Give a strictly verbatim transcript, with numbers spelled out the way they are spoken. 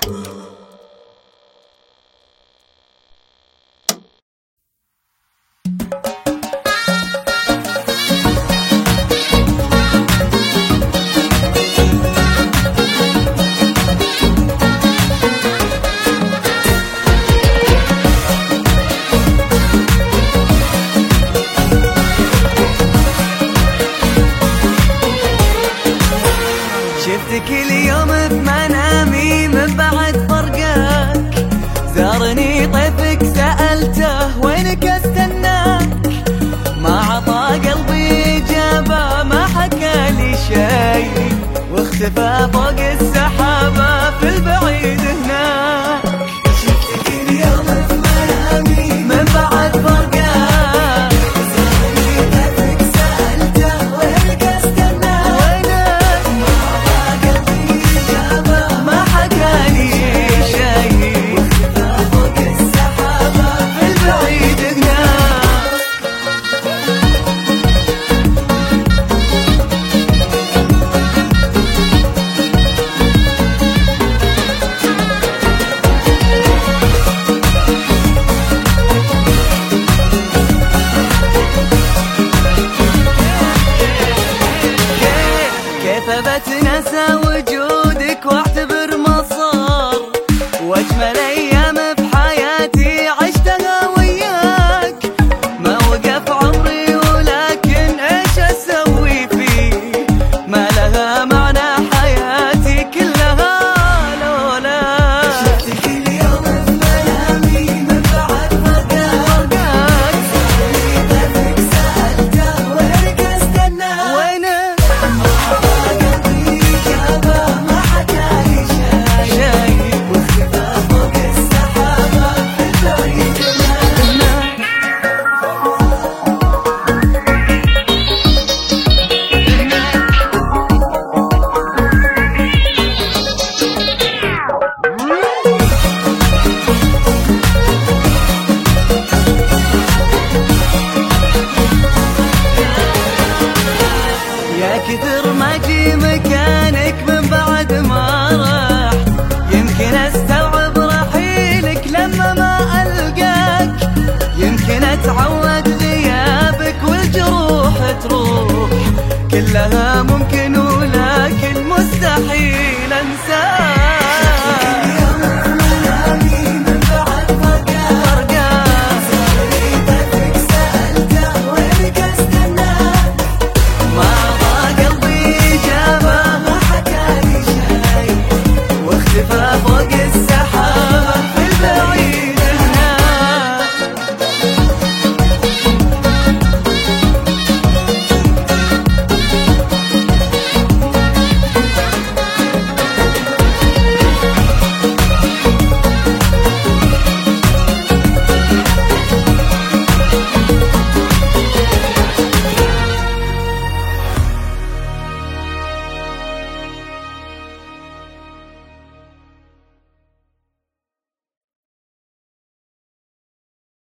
شفتك اليوم بمنامي من بعد فرقك، زارني طيفك سألته وينك استناك، ما عطى قلبي إجابة ما حكى لي شي، واختفى فوق السحابة في البعيد هناك. شفتك اليوم بمنامي من بعد فرقك، بتنسى وجودك واعتبر مصار، واجمل ايام بحياتي عشتها وياك، ما وقف عمري ولكن ايش اسوي فيه، ما لها معنى حياتي كلها لولا. شفتك اليوم بمنامي من بعد فرقك، زارني طيفك سألته وينك استناك، وينك كثر ما جي مكانك من بعد ما راح، يمكن استوعب رحيلك لما ما القاك، يمكن اتعود غيابك والجروح تروح،